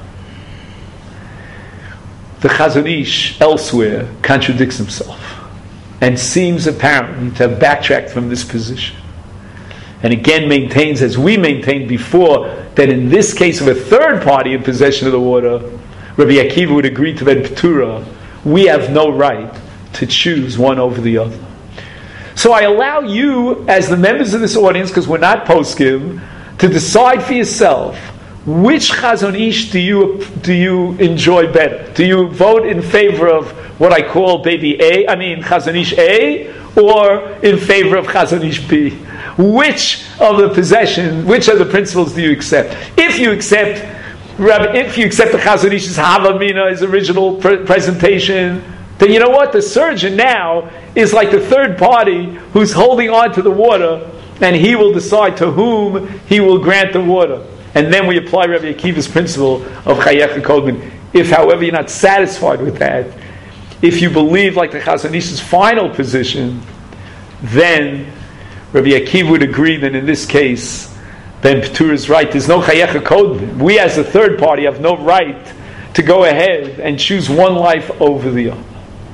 The Chazon Ish elsewhere contradicts himself and seems apparently to have backtracked from this position. And again maintains, as we maintained before, that in this case of a third party in possession of the water, Rabbi Akiva would agree to Ben Petura, we have no right to choose one over the other. So I allow you, as the members of this audience, because we're not poskim, to decide for yourself, which Chazon Ish do you enjoy better? Do you vote in favor of what I call Chazon Ish A, or in favor of Chazon Ish B? Which of the principles do you accept? If you accept the Chazon Ish's Havamina, his original presentation, then you know what? The surgeon now is like the third party who's holding on to the water, and he will decide to whom he will grant the water. And then we apply Rabbi Akiva's principle of Chayecha Kodmin. If, however, you're not satisfied with that, if you believe like the Chazon Ish's final position, then Rabbi Akiva would agree that in this case, Ben Petura is right. There's no Chayecha Kodmin. We as a third party have no right to go ahead and choose one life over the other.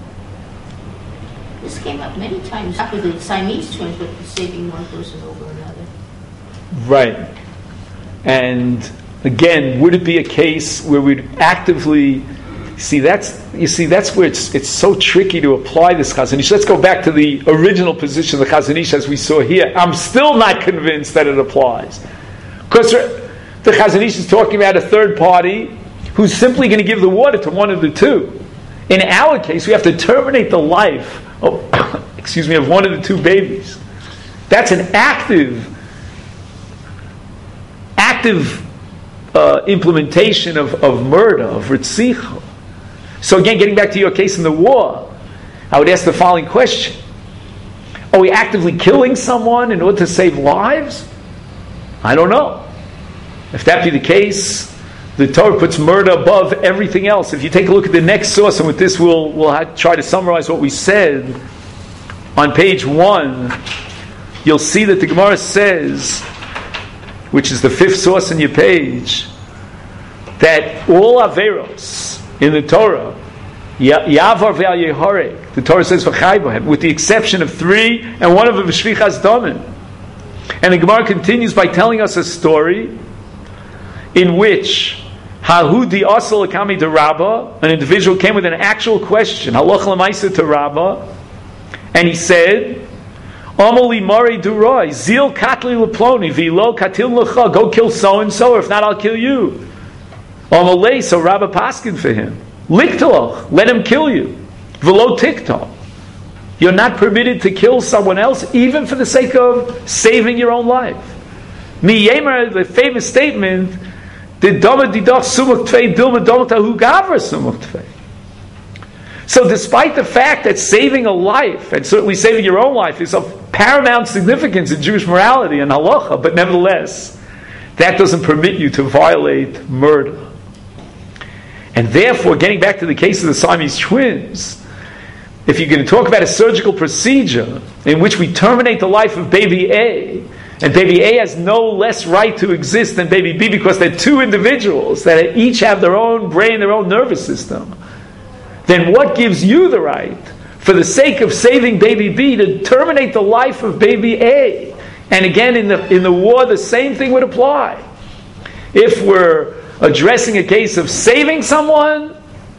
This came up many times after the Siamese twins with saving one person over another. Right. And again, would it be a case where we'd actively that's where it's so tricky to apply this Chazon Ish. Let's go back to the original position of the Chazon Ish as we saw here. I'm still not convinced that it applies. Because the Chazon Ish is talking about a third party who's simply going to give the water to one of the two. In our case, we have to terminate the life of one of the two babies. That's an active implementation of murder, of ritzicha. So again, getting back to your case in the war, I would ask the following question. Are we actively killing someone in order to save lives? I don't know. If that be the case, the Torah puts murder above everything else. If you take a look at the next source, and with this we'll try to summarize what we said, on page 1, you'll see that the Gemara says, which is the 5th source in your page, that all Averos in the Torah, Yavar ve'al Yehorek, the Torah says v'chai bohem, with the exception of 3, and one of them is Shvichas Damim. And the Gemara continues by telling us a story in which Hahudi Asal Akami to Rabbah, an individual came with an actual question, Halach L'maisa to Rabbah, and he said, Amoli Mari Durai, Zil Katli Leploni, Vilo Katil Lecha, go kill so and so, or if not, I'll kill you. Amalei, so Rabbah paskin for him. Liktaloch, let him kill you. Velo Tiktal. You're not permitted to kill someone else, even for the sake of saving your own life. Mi Yemer, the famous statement, Did Dama Didach Sumuk Tvei Dilma Domatahu Gavra Sumuk Tvei. So despite the fact that saving a life, and certainly saving your own life, is of paramount significance in Jewish morality and halacha, but nevertheless, that doesn't permit you to violate murder. And therefore, getting back to the case of the Siamese twins, if you're going to talk about a surgical procedure in which we terminate the life of baby A, and baby A has no less right to exist than baby B because they're two individuals that each have their own brain, their own nervous system, then what gives you the right, for the sake of saving baby B, to terminate the life of baby A? And again, in the war, the same thing would apply. If we're addressing a case of saving someone,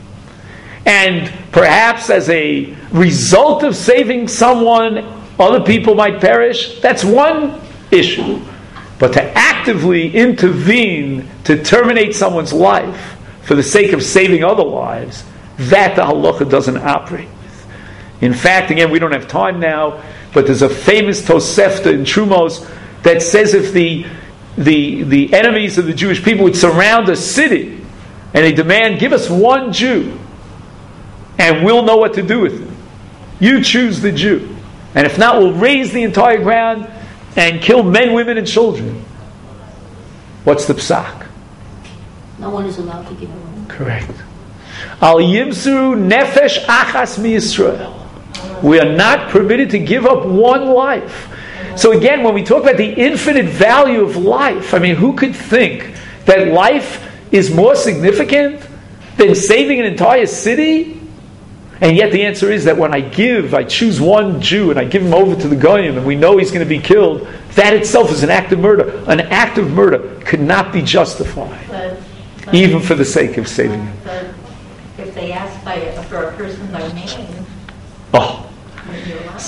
and perhaps as a result of saving someone, other people might perish, that's one issue. But to actively intervene to terminate someone's life for the sake of saving other lives, that the halacha doesn't operate with. In fact, again, we don't have time now, but there's a famous Tosefta in Trumos that says if the enemies of the Jewish people would surround a city and they demand, give us one Jew and we'll know what to do with him. You choose the Jew. And if not, we'll raise the entire ground and kill men, women, and children. What's the psak? No one is allowed to give away. Correct. Al yimsuru nefesh achas mi Yisrael. We are not permitted to give up one life. So again, when we talk about the infinite value of life, I mean, who could think that life is more significant than saving an entire city? And yet the answer is that when I choose one Jew and I give him over to the Goyim and we know he's going to be killed, that itself is an act of murder. An act of murder could not be justified, even for the sake of saving him.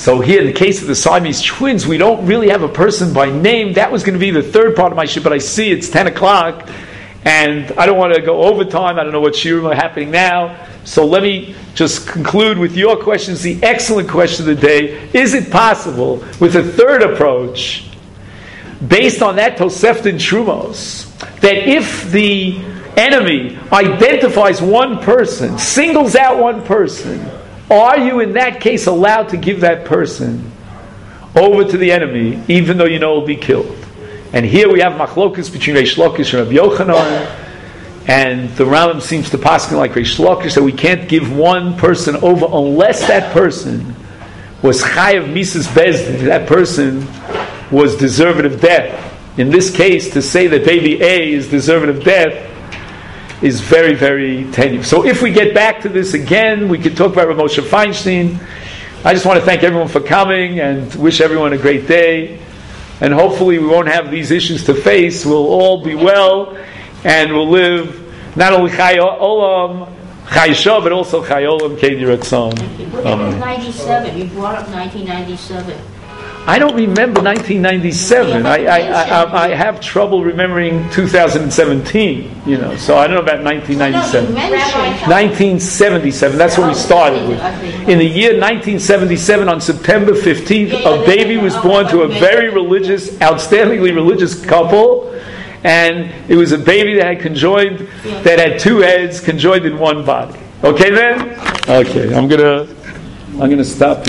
So here, in the case of the Siamese twins, we don't really have a person by name. That was going to be the third part of my shir, but I see it's 10 o'clock, and I don't want to go overtime. I don't know what shiurim are happening now. So let me just conclude with your questions. The excellent question of the day: is it possible, with a third approach, based on that Tosefta in Trumos, that if the enemy identifies one person, singles out one person, are you in that case allowed to give that person over to the enemy, even though you know he'll be killed? And here we have machlokus between Reish Lakish and Rabbi Yochanan, and the Rambam seems to paskin like Reish Lakish, that we can't give one person over unless that person was chayav misas bezdin. That person was deserving of death. In this case, to say that baby A is deserving of death is very, very tenuous. So if we get back to this again, we could talk about Rav Moshe Feinstein. I just want to thank everyone for coming and wish everyone a great day. And hopefully we won't have these issues to face. We'll all be well, and we'll live not only Chai Olam, Chai Shah, but also Chai Olam Kein Yiratzon. What about 97? You brought up 1997. I don't remember 1997. I have trouble remembering 2017. So I don't know about 1997. 1977. That's what we started with. In the year 1977, on September 15th, a baby was born to a very religious, outstandingly religious couple, and it was a baby that had conjoined, that had two heads conjoined in one body. Okay, then. Okay, I'm gonna stop.